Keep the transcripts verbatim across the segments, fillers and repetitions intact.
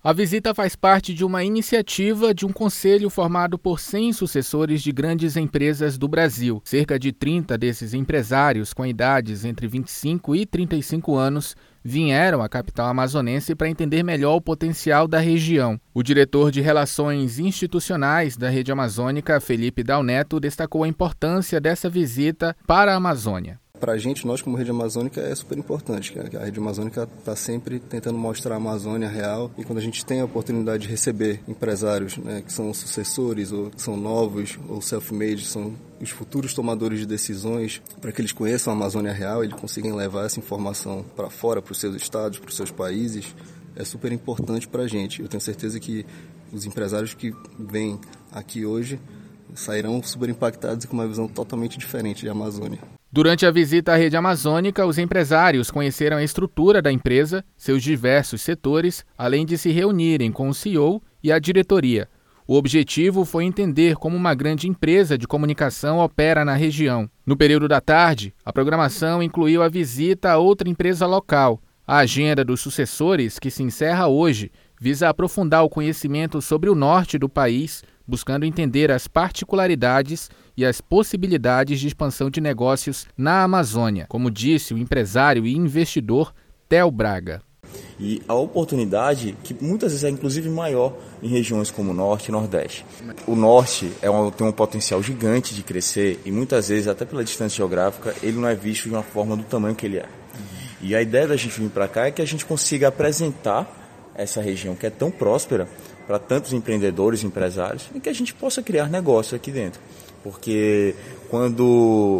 A visita faz parte de uma iniciativa de um conselho formado por cem sucessores de grandes empresas do Brasil. Cerca de trinta desses empresários, com idades entre vinte e cinco e trinta e cinco anos, vieram à capital amazonense para entender melhor o potencial da região. O diretor de Relações Institucionais da Rede Amazônica, Felipe Dal Neto, destacou a importância dessa visita para a Amazônia. Para a gente, nós como Rede Amazônica, é super importante, cara. A Rede Amazônica está sempre tentando mostrar a Amazônia real, e quando a gente tem a oportunidade de receber empresários, né, que são sucessores ou que são novos ou self-made, são os futuros tomadores de decisões, para que eles conheçam a Amazônia real, eles consigam levar essa informação para fora, para os seus estados, para os seus países, é super importante para a gente. Eu tenho certeza que os empresários que vêm aqui hoje sairão super impactados e com uma visão totalmente diferente de Amazônia. Durante a visita à Rede Amazônica, os empresários conheceram a estrutura da empresa, seus diversos setores, além de se reunirem com o C E O e a diretoria. O objetivo foi entender como uma grande empresa de comunicação opera na região. No período da tarde, a programação incluiu a visita a outra empresa local. A agenda dos sucessores, que se encerra hoje, visa aprofundar o conhecimento sobre o norte do país, buscando entender as particularidades e as possibilidades de expansão de negócios na Amazônia, como disse o empresário e investidor Theo Braga. E a oportunidade, que muitas vezes é inclusive maior em regiões como o Norte e Nordeste. O Norte é um, tem um potencial gigante de crescer e muitas vezes, até pela distância geográfica, ele não é visto de uma forma do tamanho que ele é. E a ideia da gente vir para cá é que a gente consiga apresentar essa região que é tão próspera para tantos empreendedores e empresários e que a gente possa criar negócios aqui dentro. Porque quando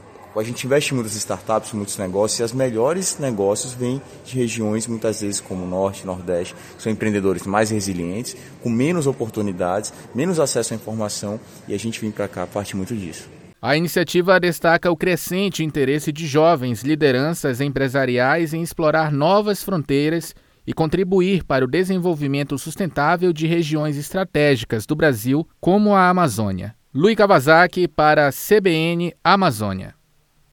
a gente investe em muitas startups, muitos negócios, e os melhores negócios vêm de regiões, muitas vezes como o Norte e Nordeste, que são empreendedores mais resilientes, com menos oportunidades, menos acesso à informação, e a gente vem para cá a partir muito disso. A iniciativa destaca o crescente interesse de jovens lideranças empresariais em explorar novas fronteiras e contribuir para o desenvolvimento sustentável de regiões estratégicas do Brasil, como a Amazônia. Luiz Kawasaki para a C B N Amazônia.